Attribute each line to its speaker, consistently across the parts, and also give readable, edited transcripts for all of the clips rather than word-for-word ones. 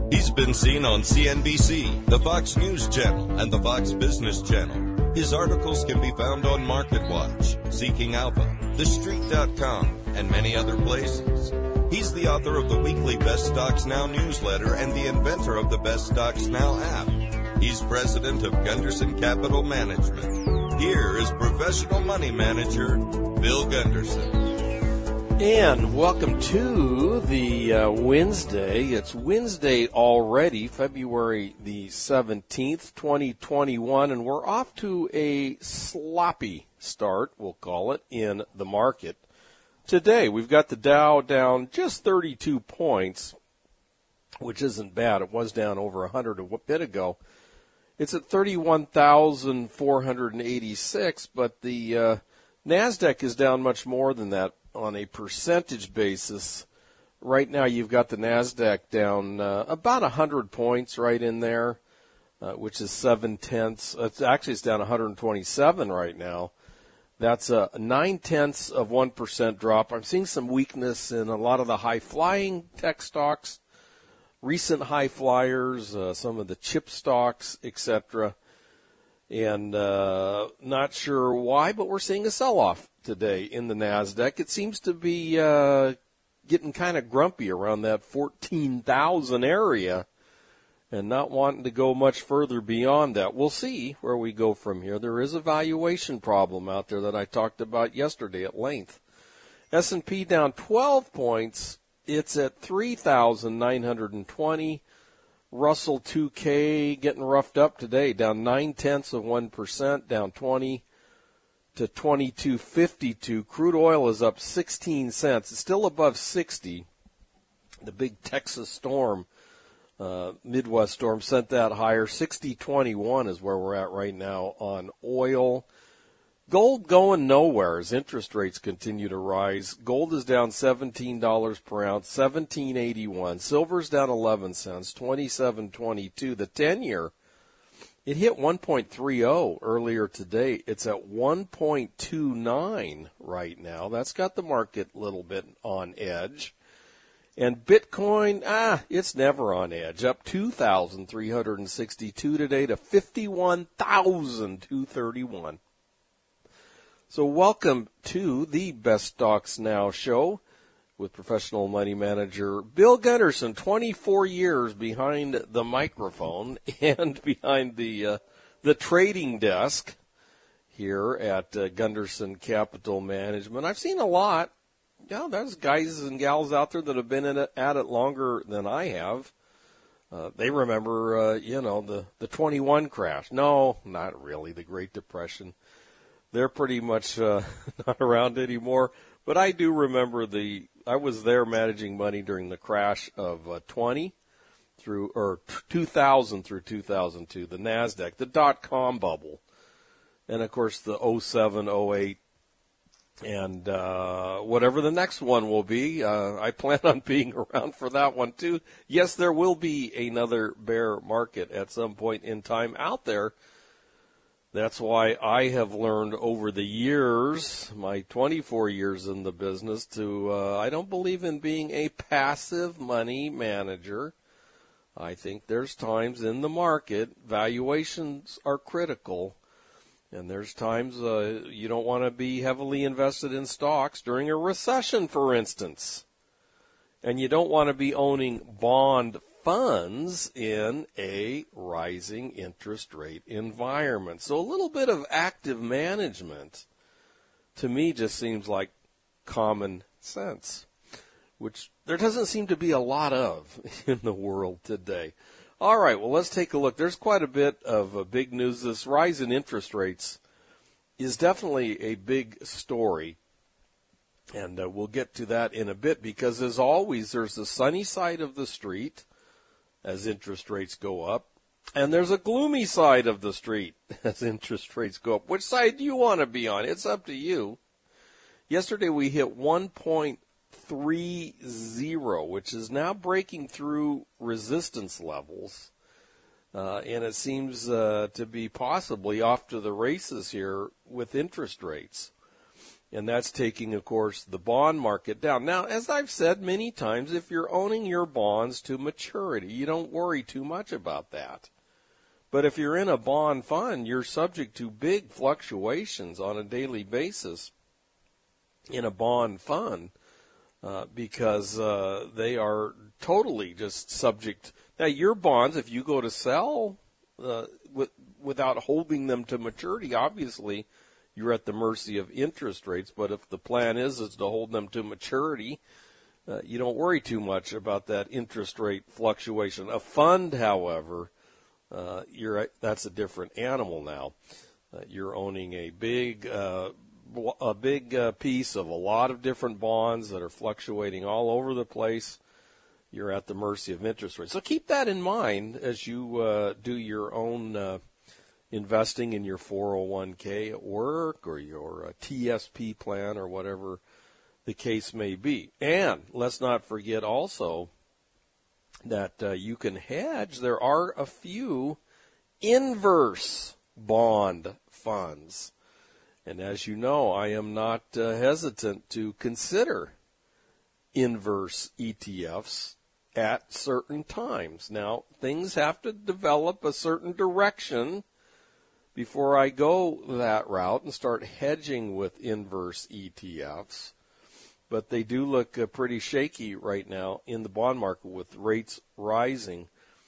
Speaker 1: He's been seen on CNBC, the Fox News Channel, and the Fox Business Channel. His articles can be found on MarketWatch, Seeking Alpha, TheStreet.com, and many other places. He's the author of the weekly Best Stocks Now newsletter and the inventor of the Best Stocks Now app. He's president of Gunderson Capital Management. Here is professional money manager Bill Gunderson.
Speaker 2: And welcome to the Wednesday. It's Wednesday already, February the 17th, 2021, and we're off to a sloppy start, we'll call it, in the market. Today, we've got the Dow down just 32 points, which isn't bad. It was down over 100 a bit ago. It's at 31,486, but the NASDAQ is down much more than that. On a percentage basis, right now you've got the NASDAQ down about 100 points right in there, which is 0.7. It's down 127 right now. That's a 0.9% drop. I'm seeing some weakness in a lot of the high-flying tech stocks, recent high flyers, some of the chip stocks, etc. And not sure why, but we're seeing a sell-off today in the NASDAQ. It seems to be getting kind of grumpy around that 14,000 area and not wanting to go much further beyond that. We'll see where we go from here. There is a valuation problem out there that I talked about yesterday at length. S&P down 12 points. It's at 3,920. Russell 2K getting roughed up today, down 0.9%, down 20 to 22.52. Crude oil is up 16 cents. It's still above 60. The big Texas storm, Midwest storm, sent that higher. 60.21 is where we're at right now on oil. Gold going nowhere as interest rates continue to rise. Gold is down $17 per ounce, $17.81. Silver's down 11 cents, $27.22. The 10-year, it hit 1.30 earlier today. It's at 1.29 right now. That's got the market a little bit on edge. And Bitcoin, it's never on edge. Up 2,362 today to 51,231. So welcome to the Best Stocks Now show with professional money manager Bill Gunderson, 24 years behind the microphone and behind the trading desk here at Gunderson Capital Management. I've seen a lot. Yeah, there's guys and gals out there that have been at it longer than I have. They remember, the 21 crash. No, not really, the Great Depression. They're pretty much not around anymore. But I do remember I was there managing money during the crash of 2000 through 2002, the NASDAQ, the dot-com bubble. And, of course, the 07, 08, and whatever the next one will be. I plan on being around for that one, too. Yes, there will be another bear market at some point in time out there. That's why I have learned over the years, my 24 years in the business, I don't believe in being a passive money manager. I think there's times in the market, valuations are critical, and there's times you don't want to be heavily invested in stocks during a recession, for instance. And you don't want to be owning bond funds in a rising interest rate environment. So a little bit of active management, to me, just seems like common sense, which there doesn't seem to be a lot of in the world today. All right, well, let's take a look. There's quite a bit of big news. This rise in interest rates is definitely a big story. And we'll get to that in a bit because, as always, there's the sunny side of the street as interest rates go up, and there's a gloomy side of the street as interest rates go up. Which side do you want to be on? It's up to you. Yesterday we hit 1.30, which is now breaking through resistance levels, and it seems to be possibly off to the races here with interest rates. And that's taking, of course, the bond market down. Now, as I've said many times, if you're owning your bonds to maturity, you don't worry too much about that. But if you're in a bond fund, you're subject to big fluctuations on a daily basis in a bond fund because they are totally just subject. Now, your bonds, if you go to sell without holding them to maturity, obviously you're at the mercy of interest rates. But if the plan is to hold them to maturity, you don't worry too much about that interest rate fluctuation. A fund, however, that's a different animal now. You're owning a big piece of a lot of different bonds that are fluctuating all over the place. You're at the mercy of interest rates. So keep that in mind as you do your own investing in your 401k at work or your TSP plan or whatever the case may be. And let's not forget also that you can hedge. There are a few inverse bond funds. And as you know, I am not hesitant to consider inverse ETFs at certain times. Now, things have to develop a certain direction before I go that route and start hedging with inverse ETFs. But they do look pretty shaky right now in the bond market with rates rising.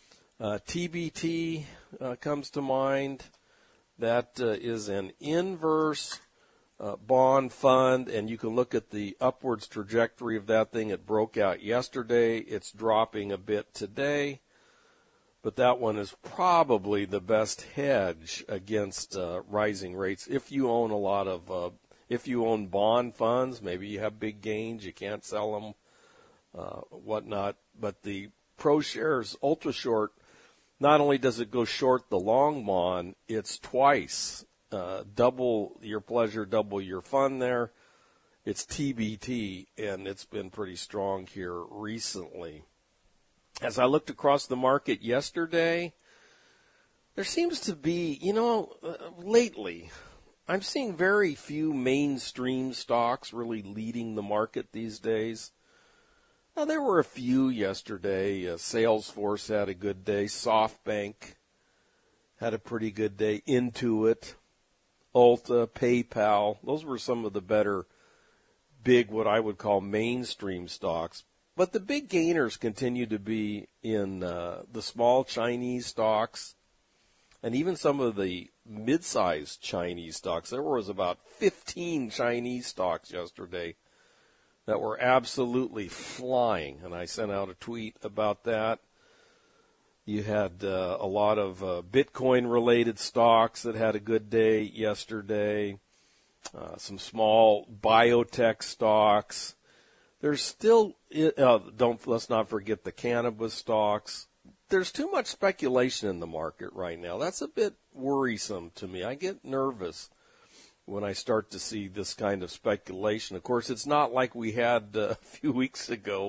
Speaker 2: TBT comes to mind. That is an inverse bond fund, and you can look at the upwards trajectory of that thing. It broke out yesterday. It's dropping a bit today. But that one is probably the best hedge against rising rates. If you own a lot of, if you own bond funds, maybe you have big gains, you can't sell them, whatnot. But the ProShares Ultra Short, not only does it go short the long bond, it's twice, double your pleasure, double your fun there. It's TBT, and it's been pretty strong here recently. As I looked across the market yesterday, there seems to be, lately, I'm seeing very few mainstream stocks really leading the market these days. Now, there were a few yesterday. Salesforce had a good day. SoftBank had a pretty good day. Intuit, Ulta, PayPal. Those were some of the better big, what I would call mainstream stocks. But the big gainers continue to be in the small Chinese stocks and even some of the mid-sized Chinese stocks. There was about 15 Chinese stocks yesterday that were absolutely flying, and I sent out a tweet about that. You had a lot of Bitcoin-related stocks that had a good day yesterday, some small biotech stocks. There's still, let's not forget the cannabis stocks. There's too much speculation in the market right now. That's a bit worrisome to me. I get nervous when I start to see this kind of speculation. Of course, it's not like we had a few weeks ago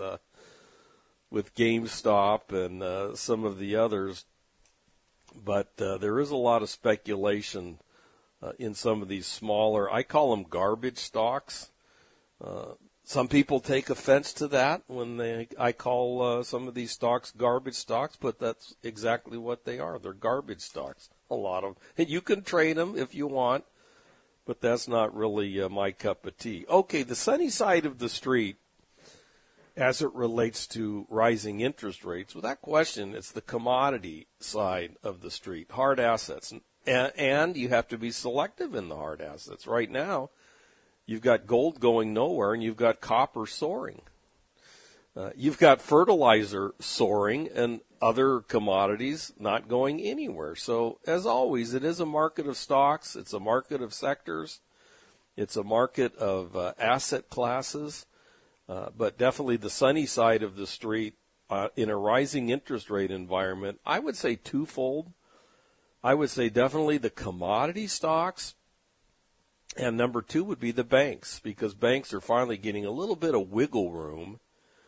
Speaker 2: with GameStop and some of the others, but there is a lot of speculation in some of these smaller, I call them garbage stocks. Some people take offense to that when I call some of these stocks garbage stocks, but that's exactly what they are. They're garbage stocks, a lot of them. And you can trade them if you want, but that's not really my cup of tea. Okay, the sunny side of the street as it relates to rising interest rates, without question, it's the commodity side of the street, hard assets. And you have to be selective in the hard assets. Right now, you've got gold going nowhere, and you've got copper soaring. You've got fertilizer soaring and other commodities not going anywhere. So, as always, it is a market of stocks. It's a market of sectors. It's a market of asset classes. But definitely the sunny side of the street in a rising interest rate environment, I would say twofold. I would say definitely the commodity stocks. And number two would be the banks, because banks are finally getting a little bit of wiggle room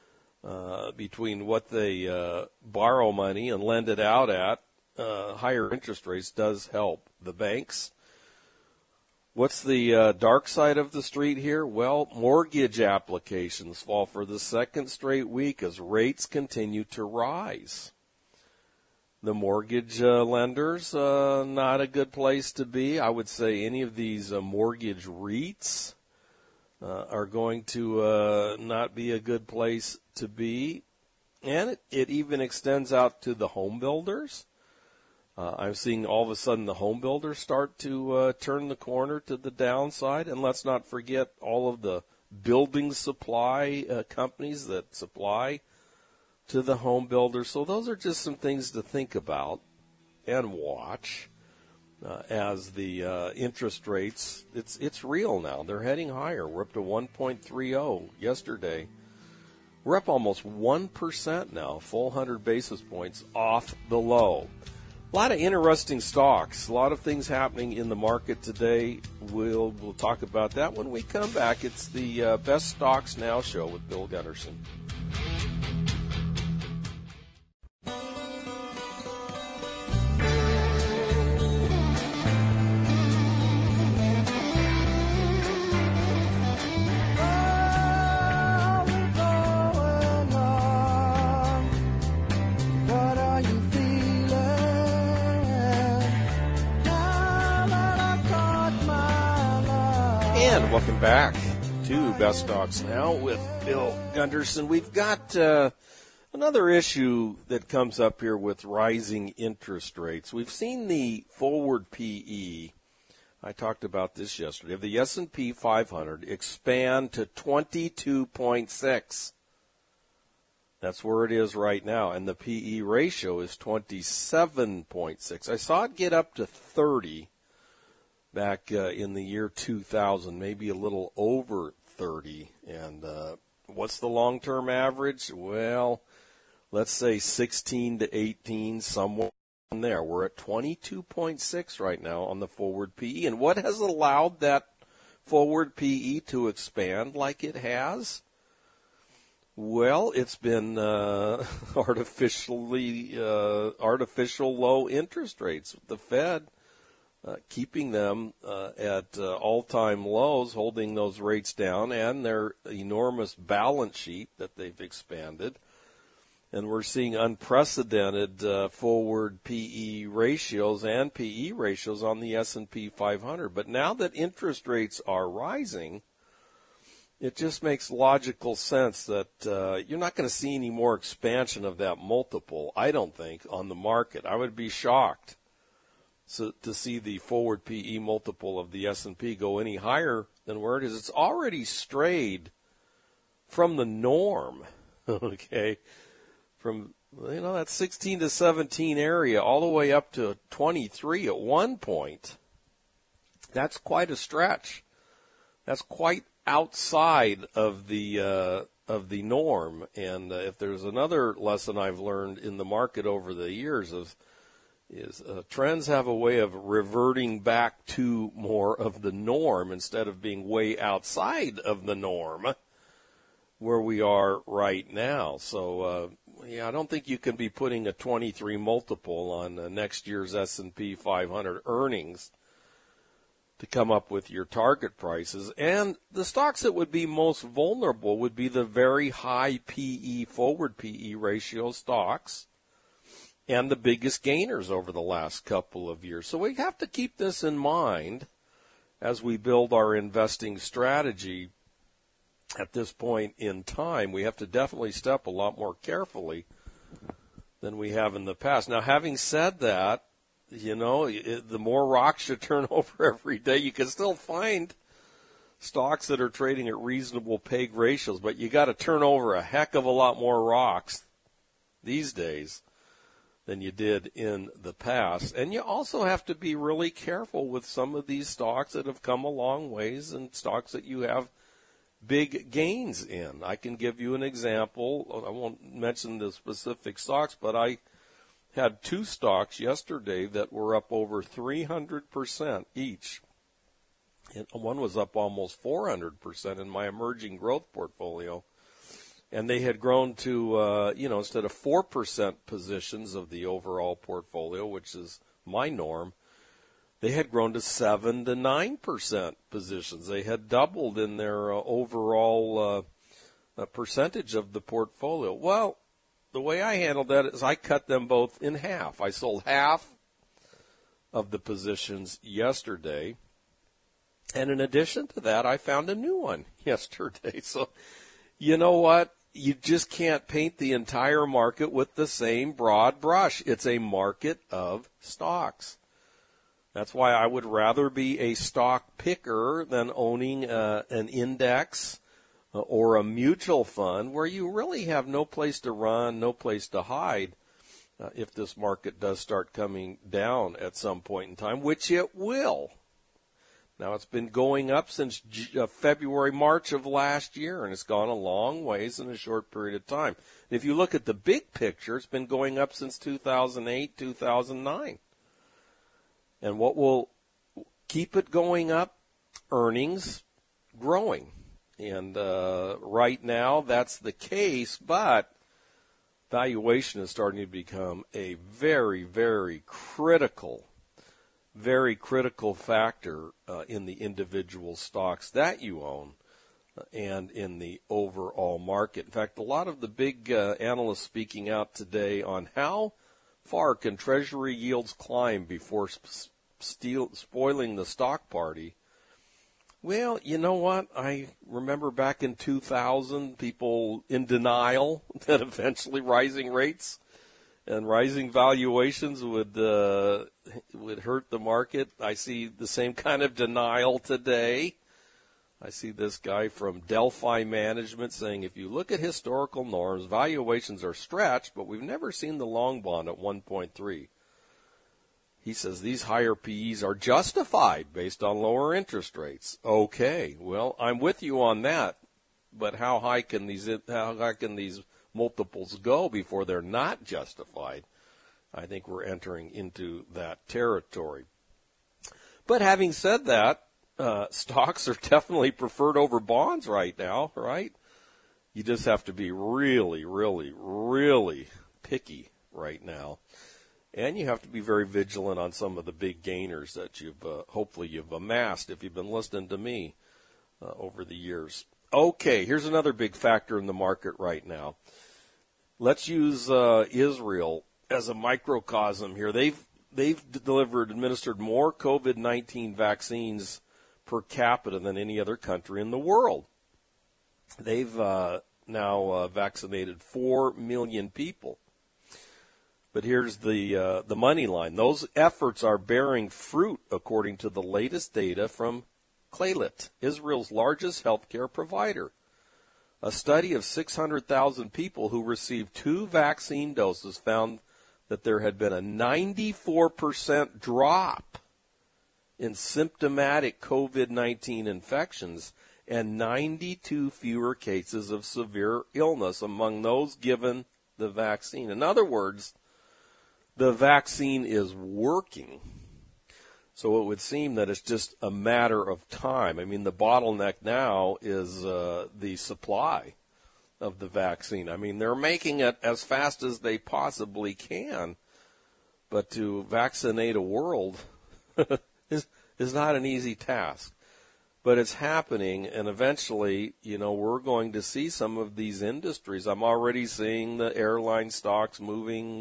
Speaker 2: between what they borrow money and lend it out at. Higher interest rates does help the banks. What's the dark side of the street here? Well, mortgage applications fall for the second straight week as rates continue to rise. The mortgage lenders, not a good place to be. I would say any of these mortgage REITs are going to not be a good place to be. And it even extends out to the home builders. I'm seeing all of a sudden the home builders start to turn the corner to the downside. And let's not forget all of the building supply companies that supply to the home builders. So those are just some things to think about and watch as the interest rates, it's real now. They're heading higher. We're up to 1.30 yesterday. We're up almost 1% now, full 100 basis points off the low. A lot of interesting stocks, a lot of things happening in the market today. We'll talk about that when we come back. It's the Best Stocks Now show with Bill Gunderson. And welcome back to Best Stocks Now with Bill Gunderson. We've got another issue that comes up here with rising interest rates. We've seen the forward PE, I talked about this yesterday, of the S&P 500 expand to 22.6. That's where it is right now, and the PE ratio is 27.6. I saw it get up to 30 back in the year 2000, maybe a little over 30. And what's the long-term average? Well, let's say 16 to 18, somewhere in there. We're at 22.6 right now on the forward PE. And what has allowed that forward PE to expand like it has? Well, it's been artificial low interest rates. The Fed keeping them at all-time lows, holding those rates down, and their enormous balance sheet that they've expanded. And we're seeing unprecedented forward PE ratios and PE ratios on the S&P 500. But now that interest rates are rising, it just makes logical sense that you're not going to see any more expansion of that multiple, I don't think, on the market. I would be shocked to see the forward PE multiple of the S&P go any higher than where it is. It's already strayed from the norm, okay, from that 16 to 17 area all the way up to 23 at one point. That's quite a stretch. That's quite outside of the norm. And if there's another lesson I've learned in the market over the years is trends have a way of reverting back to more of the norm instead of being way outside of the norm where we are right now. So, I don't think you can be putting a 23 multiple on next year's S&P 500 earnings to come up with your target prices. And the stocks that would be most vulnerable would be the very high PE, forward PE ratio stocks, and the biggest gainers over the last couple of years. So we have to keep this in mind as we build our investing strategy at this point in time. We have to definitely step a lot more carefully than we have in the past. Now, having said that, the more rocks you turn over every day, you can still find stocks that are trading at reasonable PEG ratios, but you got to turn over a heck of a lot more rocks these days than you did in the past. And you also have to be really careful with some of these stocks that have come a long ways and stocks that you have big gains in. I can give you an example. I won't mention the specific stocks, but I had two stocks yesterday that were up over 300% each. And one was up almost 400% in my emerging growth portfolio. And they had grown to, instead of 4% positions of the overall portfolio, which is my norm, they had grown to 7 to 9% positions. They had doubled in their overall percentage of the portfolio. Well, the way I handled that is I cut them both in half. I sold half of the positions yesterday, and in addition to that, I found a new one yesterday. So, you know what? You just can't paint the entire market with the same broad brush. It's a market of stocks. That's why I would rather be a stock picker than owning an index or a mutual fund where you really have no place to run, no place to hide if this market does start coming down at some point in time, which it will. Now, it's been going up since February, March of last year, and it's gone a long ways in a short period of time. And if you look at the big picture, it's been going up since 2008, 2009. And what will keep it going up? Earnings growing. And right now, that's the case, but valuation is starting to become a very, very critical factor in the individual stocks that you own and in the overall market. In fact, a lot of the big analysts speaking out today on how far can Treasury yields climb before spoiling the stock party. Well, you know what? I remember back in 2000, people in denial that eventually rising rates and rising valuations would hurt the market. I see the same kind of denial today. I see this guy from Delphi Management saying, if you look at historical norms, valuations are stretched, but we've never seen the long bond at 1.3. He says these higher PEs are justified based on lower interest rates. Okay, well, I'm with you on that, but how high can these multiples go before they're not justified? I think we're entering into that territory. But having said that, stocks are definitely preferred over bonds right now, right? You just have to be really, really, really picky right now. And you have to be very vigilant on some of the big gainers that hopefully you've amassed if you've been listening to me over the years. Okay, here's another big factor in the market right now. Let's use Israel as a microcosm here. They've administered more COVID-19 vaccines per capita than any other country in the world. They've now vaccinated 4 million people. But here's the money line. Those efforts are bearing fruit, according to the latest data from Clalit, Israel's largest healthcare provider. A study of 600,000 people who received 2 vaccine doses found that there had been a 94% drop in symptomatic COVID-19 infections and 92 fewer cases of severe illness among those given the vaccine. In other words, the vaccine is working. So it would seem that it's just a matter of time. I mean, the bottleneck now is the supply of the vaccine. I mean, they're making it as fast as they possibly can, but to vaccinate a world is not an easy task. But it's happening, and eventually, we're going to see some of these industries. I'm already seeing the airline stocks moving,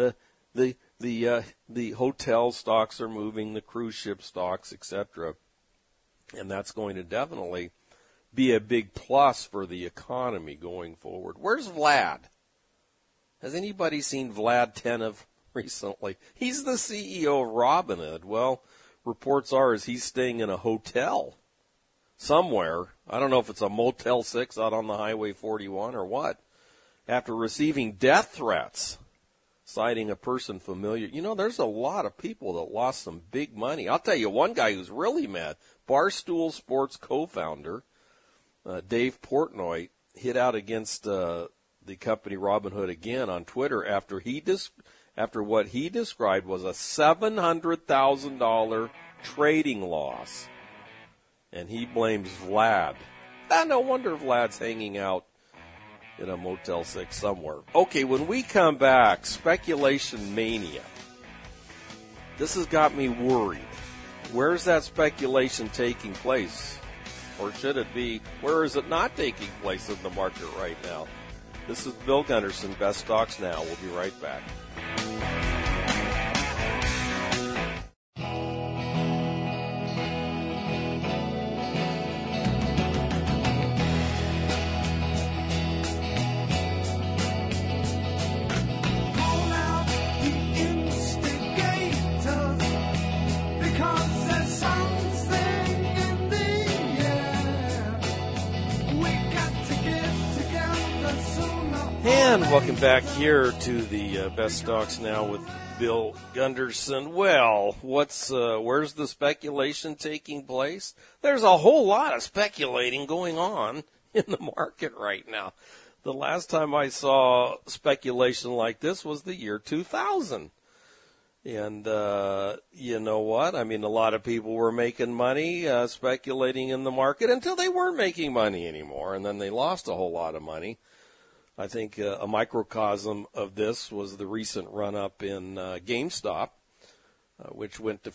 Speaker 2: the hotel stocks are moving, the cruise ship stocks, etc. And that's going to definitely be a big plus for the economy going forward. Where's Vlad? Has anybody seen Vlad Tenev recently? He's the CEO of Robinhood. Well, reports are he's staying in a hotel somewhere. I don't know if it's a Motel 6 out on the Highway 41 or what. After receiving death threats, citing a person familiar. There's a lot of people that lost some big money. I'll tell you one guy who's really mad. Barstool Sports co-founder Dave Portnoy hit out against the company Robinhood again on Twitter after what he described was a $700,000 trading loss. And he blames Vlad. No wonder Vlad's hanging out in a Motel 6 somewhere. Okay, when we come back, speculation mania. This has got me worried. Where's that speculation taking place? Or should it be, where is it not taking place in the market right now? This is Bill Gunderson, Best Stocks Now. We'll be right back. And welcome back here to the Best Stocks Now with Bill Gunderson. Well, where's the speculation taking place? There's a whole lot of speculating going on in the market right now. The last time I saw speculation like this was the year 2000. And you know what? I mean, a lot of people were making money speculating in the market until they weren't making money anymore, and then they lost a whole lot of money. I think a microcosm of this was the recent run-up in GameStop, which went to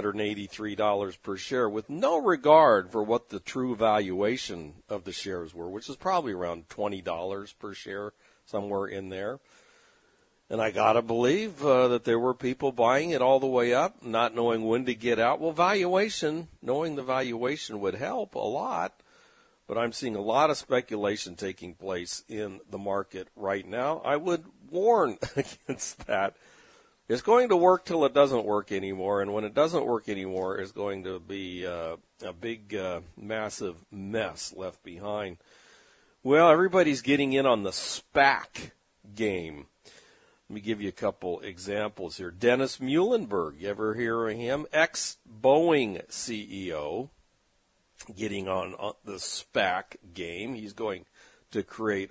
Speaker 2: $483 per share with no regard for what the true valuation of the shares were, which is probably around $20 per share, somewhere in there. And I got to believe that there were people buying it all the way up, not knowing when to get out. Well, knowing the valuation would help a lot. But I'm seeing a lot of speculation taking place in the market right now. I would warn against that. It's going to work till it doesn't work anymore, and when it doesn't work anymore, it's going to be a big, massive mess left behind. Well, everybody's getting in on the SPAC game. Let me give you a couple examples here. Dennis Muhlenberg, you ever hear of him? Ex-Boeing CEO. Getting on the SPAC game. He's going to create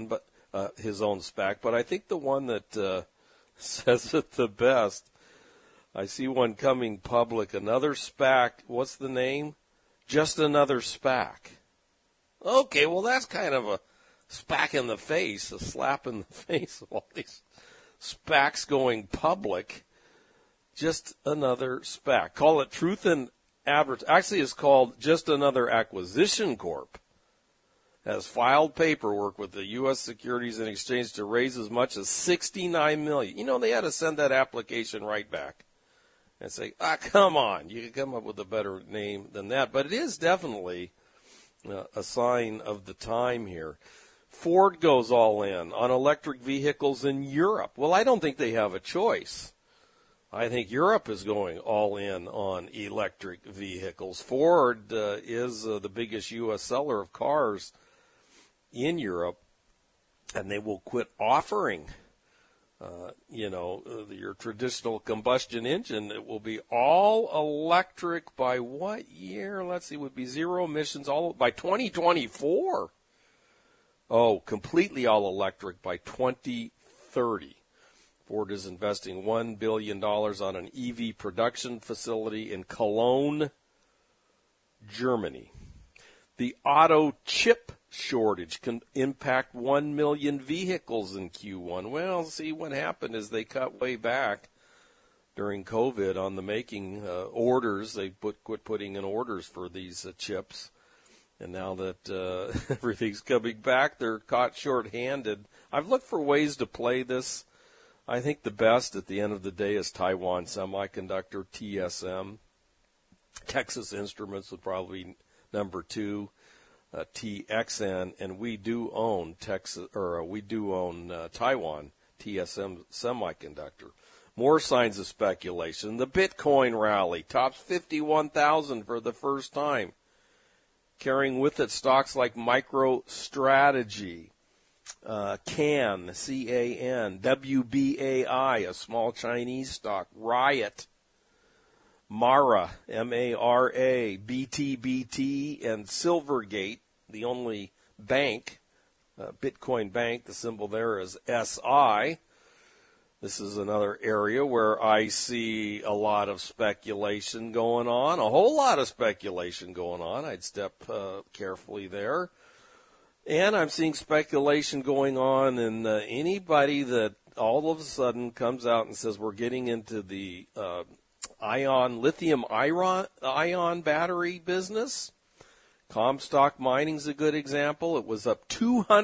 Speaker 2: his own SPAC. But I think the one that says it the best, I see one coming public, another SPAC. What's the name? Just Another SPAC. Okay, well, that's kind of a SPAC in the face, a slap in the face of all these SPACs going public. Just Another SPAC. Call it Truth and Actually, it's called Just Another Acquisition Corp. Has filed paperwork with the U.S. Securities and Exchange to raise as much as $69 million. You know, they had to send that application right back and say, come on, you can come up with a better name than that. But it is definitely a sign of the time here. Ford goes all in on electric vehicles in Europe. Well, I don't think they have a choice. I think Europe is going all in on electric vehicles. Ford is the biggest U.S. seller of cars in Europe, and they will quit offering, your traditional combustion engine. It will be all electric by what year? Let's see, it would be zero emissions by 2024. Oh, completely all electric by 2030. Ford is investing $1 billion on an EV production facility in Cologne, Germany. The auto chip shortage can impact 1 million vehicles in Q1. Well, see, what happened is they cut way back during COVID on the making orders. They quit putting in orders for these chips. And now that everything's coming back, they're caught short-handed. I've looked for ways to play this. I think the best at the end of the day is Taiwan Semiconductor, TSM. Texas Instruments would probably be number 2, TXN, and we do own Taiwan, TSM Semiconductor. More signs of speculation. The Bitcoin rally tops 51,000 for the first time, carrying with it stocks like MicroStrategy. CAN, C-A-N, WBAI, a small Chinese stock, Riot, Mara, M-A-R-A, BTBT, and Silvergate, the only bank, Bitcoin bank, the symbol there is SI. This is another area where I see a lot of speculation going on, a whole lot of speculation going on. I'd step carefully there. And I'm seeing speculation going on in anybody that all of a sudden comes out and says we're getting into the lithium ion battery business. Comstock Mining's a good example. It was up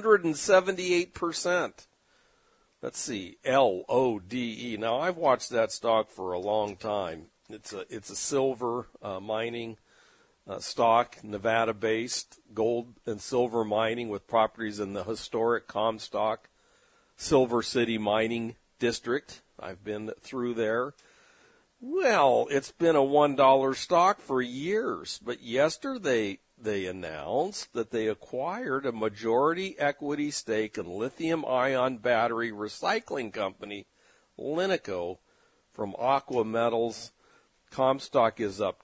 Speaker 2: 278%. Let's see, LODE. Now, I've watched that stock for a long time. It's a silver mining stock, Nevada-based, gold and silver mining with properties in the historic Comstock Silver City Mining District. I've been through there. Well, it's been a $1 stock for years, but yesterday they announced that they acquired a majority equity stake in lithium-ion battery recycling company, Linico, from Aqua Metals. Comstock is up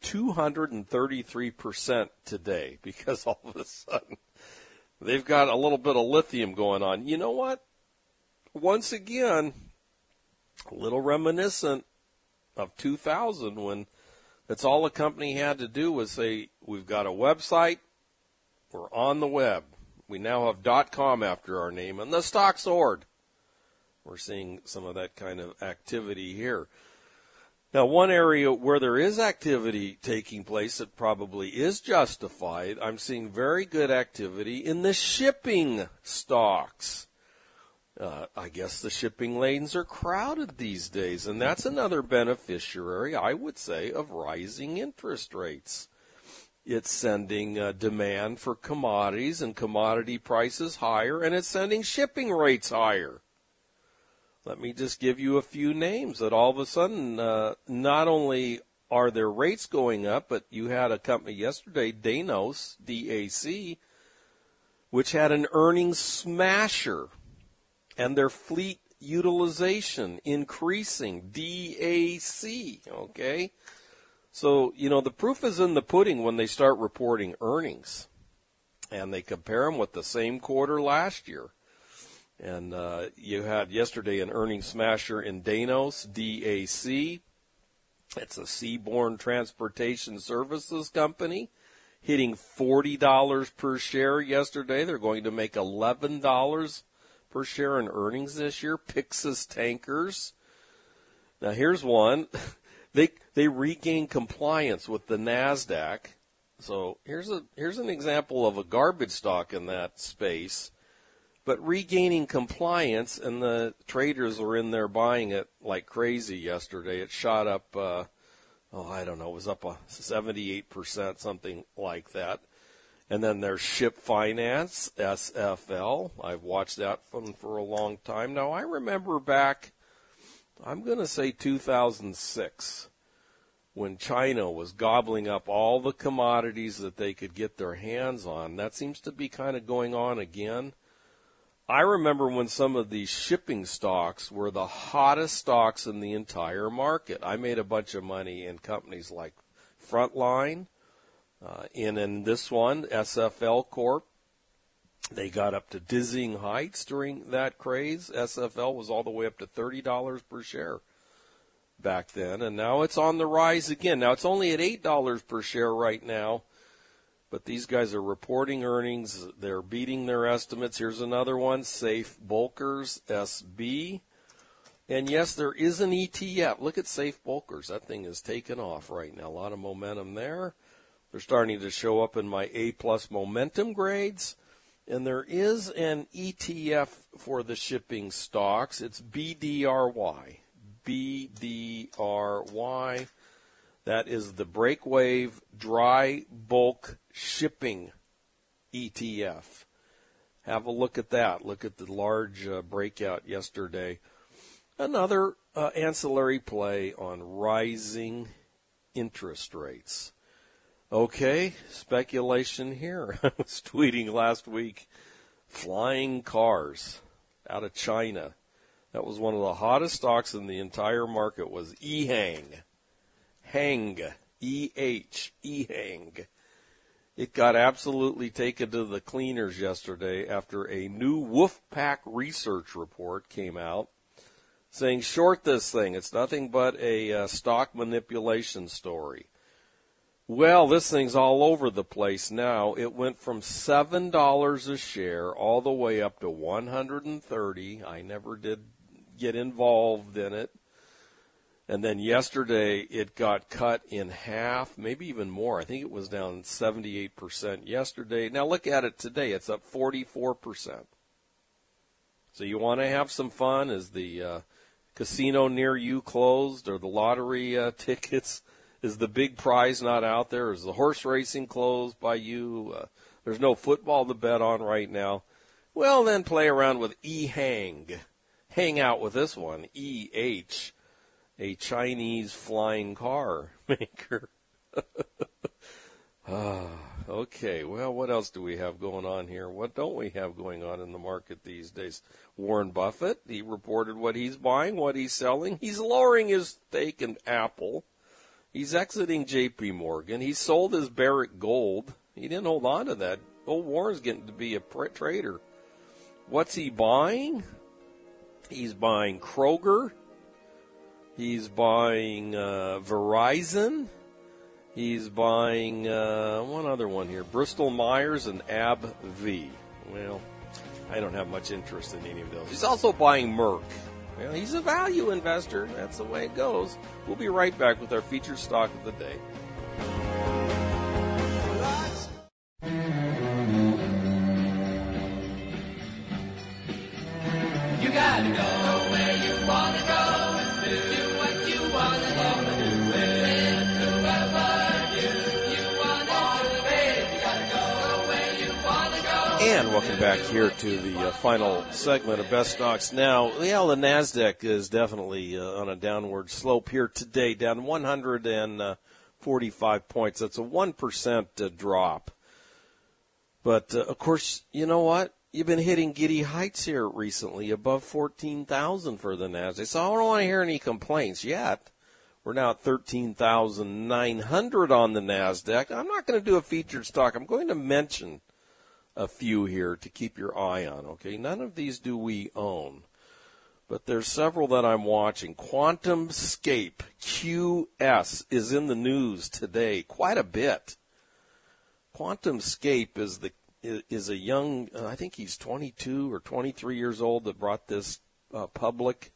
Speaker 2: 233% today because all of a sudden they've got a little bit of lithium going on. You know what? Once again, a little reminiscent of 2000 when that's all the company had to do was say, we've got a website, we're on the web. We now have .com after our name, and the stock soared. We're seeing some of that kind of activity here. Now, one area where there is activity taking place that probably is justified, I'm seeing very good activity in the shipping stocks. I guess the shipping lanes are crowded these days, and that's another beneficiary, I would say, of rising interest rates. It's sending demand for commodities and commodity prices higher, and it's sending shipping rates higher. Let me just give you a few names that all of a sudden, not only are their rates going up, but you had a company yesterday, Danos, DAC, which had an earnings smasher, and their fleet utilization increasing, DAC, okay? So, the proof is in the pudding when they start reporting earnings, and they compare them with the same quarter last year. And you had yesterday an earnings smasher in Danos, DAC. It's a seaborne transportation services company, hitting $40 per share yesterday. They're going to make $11 per share in earnings this year. Pyxis Tankers. Now here's one. They regain compliance with the NASDAQ. So here's an example of a garbage stock in that space, but regaining compliance, and the traders were in there buying it like crazy yesterday. It shot up, it was up 78%, something like that. And then there's Ship Finance, SFL. I've watched that one for a long time now. I remember back, I'm going to say 2006, when China was gobbling up all the commodities that they could get their hands on. That seems to be kind of going on again. I remember when some of these shipping stocks were the hottest stocks in the entire market. I made a bunch of money in companies like Frontline, in this one, SFL Corp. They got up to dizzying heights during that craze. SFL was all the way up to $30 per share back then, and now it's on the rise again. Now it's only at $8 per share right now, but these guys are reporting earnings. They're beating their estimates. Here's another one, Safe Bulkers, SB. And yes, there is an ETF. Look at Safe Bulkers. That thing is taking off right now. A lot of momentum there. They're starting to show up in my A-plus momentum grades. And there is an ETF for the shipping stocks. It's BDRY. BDRY. That is the Breakwave Dry Bulk Shipping ETF. Have a look at that. Look at the large breakout yesterday. Another ancillary play on rising interest rates. Okay, speculation here. I was tweeting last week, flying cars out of China. That was one of the hottest stocks in the entire market was EHang. Hang, E-H, EHang. It got absolutely taken to the cleaners yesterday after a new Wolfpack research report came out saying short this thing. It's nothing but a stock manipulation story. Well, this thing's all over the place now. It went from $7 a share all the way up to $130. I never did get involved in it. And then yesterday it got cut in half, maybe even more. I think it was down 78% yesterday. Now look at it today. It's up 44%. So you want to have some fun? Is the casino near you closed, or the lottery tickets? Is the big prize not out there? Is the horse racing closed by you? There's no football to bet on right now. Well, then play around with eHang. Hang out with this one, EH, a Chinese flying car maker. Okay, well, what else do we have going on here? What don't we have going on in the market these days? Warren Buffett, he reported what he's buying, what he's selling. He's lowering his stake in Apple. He's exiting J.P. Morgan. He sold his Barrick Gold. He didn't hold on to that. Old Warren's getting to be a trader. What's he buying? He's buying Kroger. He's buying Verizon. He's buying one other one here, Bristol Myers and AbbVie. Well, I don't have much interest in any of those. He's also buying Merck. Well, he's a value investor. That's the way it goes. We'll be right back with our featured stock of the day.
Speaker 3: You gotta go where you wanna go and do what you wanna do and do whatever you wanna do, babe. You gotta go where you wanna go.
Speaker 2: And welcome back here to the final segment of Best Stocks Now. Yeah, the NASDAQ is definitely on a downward slope here today, down 145 points. That's a 1% drop. But, of course, you know what? You've been hitting giddy heights here recently, above 14,000 for the NASDAQ. So I don't want to hear any complaints yet. We're now at 13,900 on the NASDAQ. I'm not going to do a featured stock. I'm going to mention a few here to keep your eye on, okay? None of these do we own. But there's several that I'm watching. QuantumScape, QS, is in the news today quite a bit. QuantumScape is a young, I think he's 22 or 23 years old, that brought this public.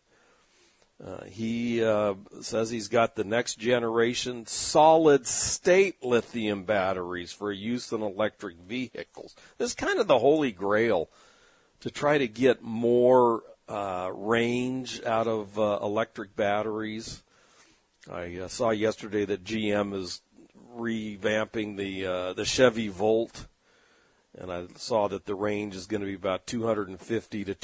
Speaker 2: He says he's got the next generation solid-state lithium batteries for use in electric vehicles. This is kind of the holy grail to try to get more range out of electric batteries. I saw yesterday that GM is revamping the Chevy Volt. And I saw that the range is going to be about 250 to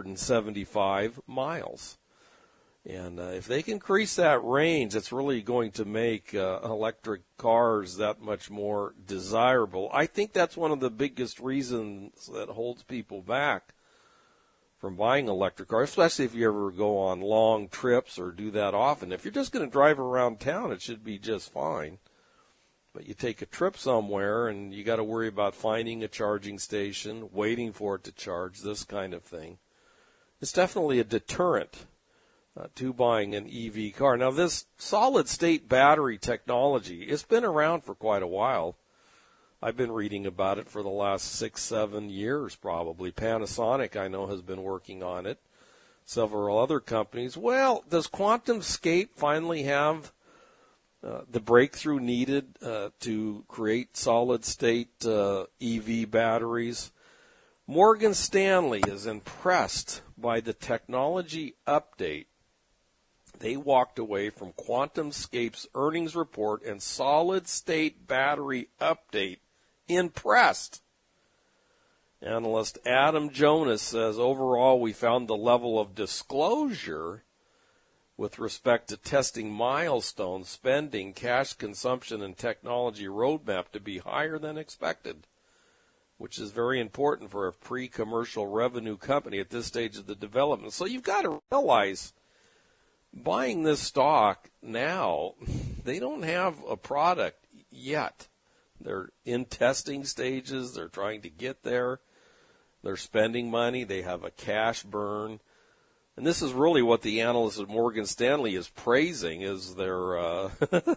Speaker 2: 275 miles. And if they can increase that range, it's really going to make electric cars that much more desirable. I think that's one of the biggest reasons that holds people back from buying electric cars, especially if you ever go on long trips or do that often. If you're just going to drive around town, it should be just fine. But you take a trip somewhere and you got to worry about finding a charging station, waiting for it to charge, this kind of thing. It's definitely a deterrent to buying an EV car. Now, this solid-state battery technology, it's been around for quite a while. I've been reading about it for the last 6-7 years probably. Panasonic, I know, has been working on it. Several other companies. Well, does QuantumScape finally have the breakthrough needed to create solid-state EV batteries? Morgan Stanley is impressed by the technology update. They walked away from QuantumScape's earnings report and solid-state battery update impressed. Analyst Adam Jonas says, overall, we found the level of disclosure with respect to testing milestones, spending, cash consumption, and technology roadmap to be higher than expected, which is very important for a pre-commercial revenue company at this stage of the development. So you've got to realize, buying this stock now, they don't have a product yet. They're in testing stages. They're trying to get there. They're spending money. They have a cash burn. And this is really what the analyst at Morgan Stanley is praising, is their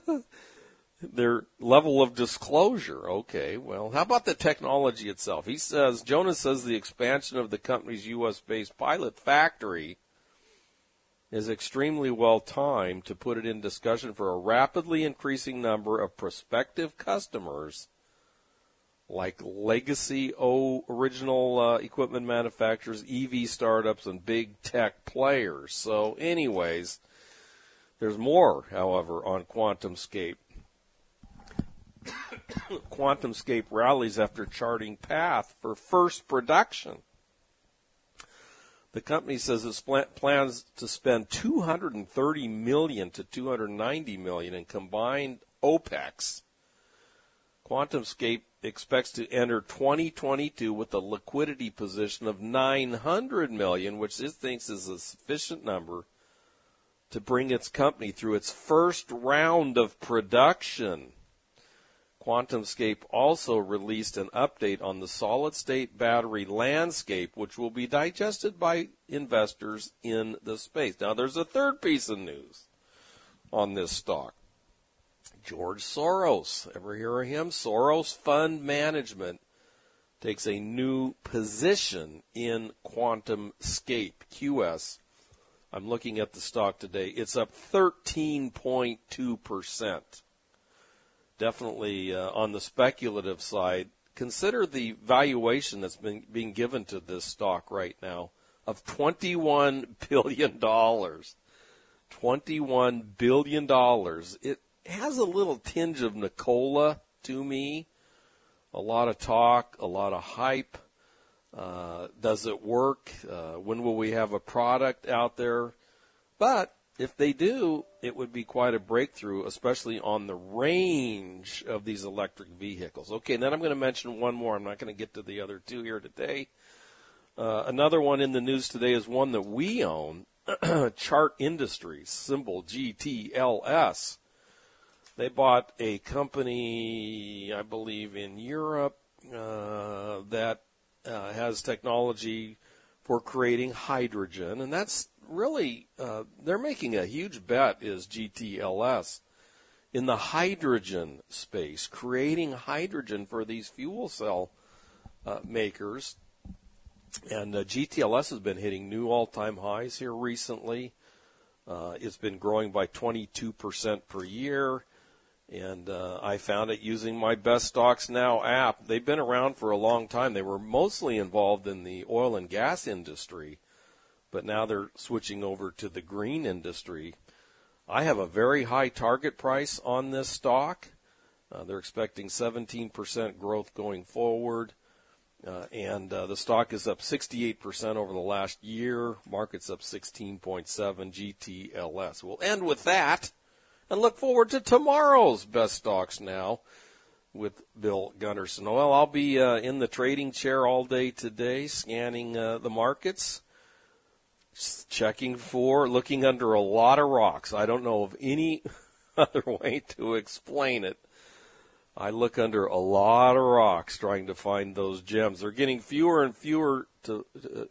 Speaker 2: their level of disclosure. Okay, well, how about the technology itself? He says, Jonas says the expansion of the company's U.S.-based pilot factory is extremely well timed to put it in discussion for a rapidly increasing number of prospective customers like legacy original equipment manufacturers, EV startups, and big tech players. So anyways, there's more, however, on QuantumScape. QuantumScape rallies after charting path for first production. The company says it plans to spend $230 million to $290 million in combined OPEX. QuantumScape expects to enter 2022 with a liquidity position of $900 million, which it thinks is a sufficient number to bring its company through its first round of production. QuantumScape also released an update on the solid-state battery landscape, which will be digested by investors in the space. Now, there's a third piece of news on this stock. George Soros, ever hear of him? Soros Fund Management takes a new position in QuantumScape, QS. I'm looking at the stock today. It's up 13.2%. Definitely on the speculative side. Consider the valuation that's being given to this stock right now of $21 billion. $21 billion. It has a little tinge of Nikola to me. A lot of talk, a lot of hype. Does it work? When will we have a product out there? But if they do, it would be quite a breakthrough, especially on the range of these electric vehicles. Okay, and then I'm going to mention one more. I'm not going to get to the other two here today. Another one in the news today is one that we own, Chart Industries, symbol GTLS. They bought a company, I believe, in Europe that has technology for creating hydrogen, and that's really, they're making a huge bet, is GTLS, in the hydrogen space, creating hydrogen for these fuel cell makers. And GTLS has been hitting new all-time highs here recently. It's been growing by 22% per year. And I found it using my Best Stocks Now app. They've been around for a long time. They were mostly involved in the oil and gas industry, but now they're switching over to the green industry. I have a very high target price on this stock. They're expecting 17% growth going forward, and the stock is up 68% over the last year. Market's up 16.7. GTLS. We'll end with that and look forward to tomorrow's Best Stocks Now with Bill Gunderson. Well, I'll be in the trading chair all day today, scanning the markets, checking for, looking under a lot of rocks. I don't know of any other way to explain it. I look under a lot of rocks trying to find those gems. They're getting fewer and fewer to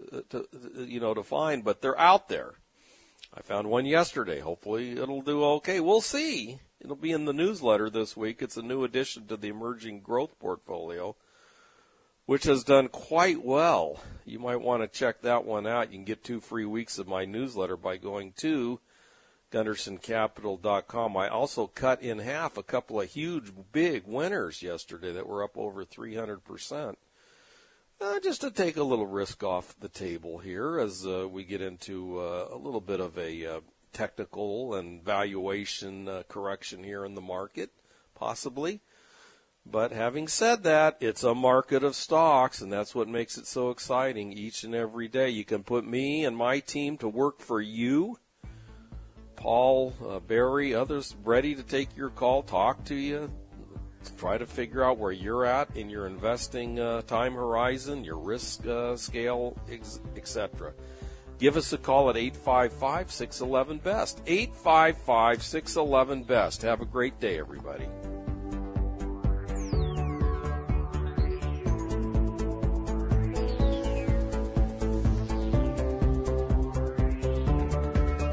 Speaker 2: find, but they're out there. I found one yesterday. Hopefully it'll do okay. We'll see. It'll be in the newsletter this week. It's a new addition to the Emerging Growth Portfolio, which has done quite well. You might want to check that one out. You can get 2 free weeks of my newsletter by going to GundersonCapital.com. I also cut in half a couple of huge, big winners yesterday that were up over 300%. Just to take a little risk off the table here as we get into a little bit of a technical and valuation correction here in the market, possibly. But having said that, it's a market of stocks, and that's what makes it so exciting each and every day. You can put me and my team to work for you. Paul, Barry, others ready to take your call, talk to you, try to figure out where you're at in your investing time horizon, your risk scale, etc. Give us a call at 855-611-BEST. 855-611-BEST. Have a great day, everybody.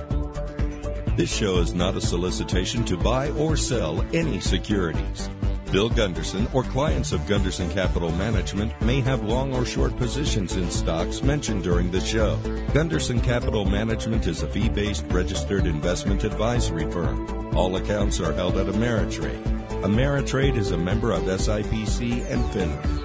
Speaker 1: This show is not a solicitation to buy or sell any securities. Bill Gunderson or clients of Gunderson Capital Management may have long or short positions in stocks mentioned during the show. Gunderson Capital Management is a fee-based registered investment advisory firm. All accounts are held at Ameritrade. Ameritrade is a member of SIPC and FINRA.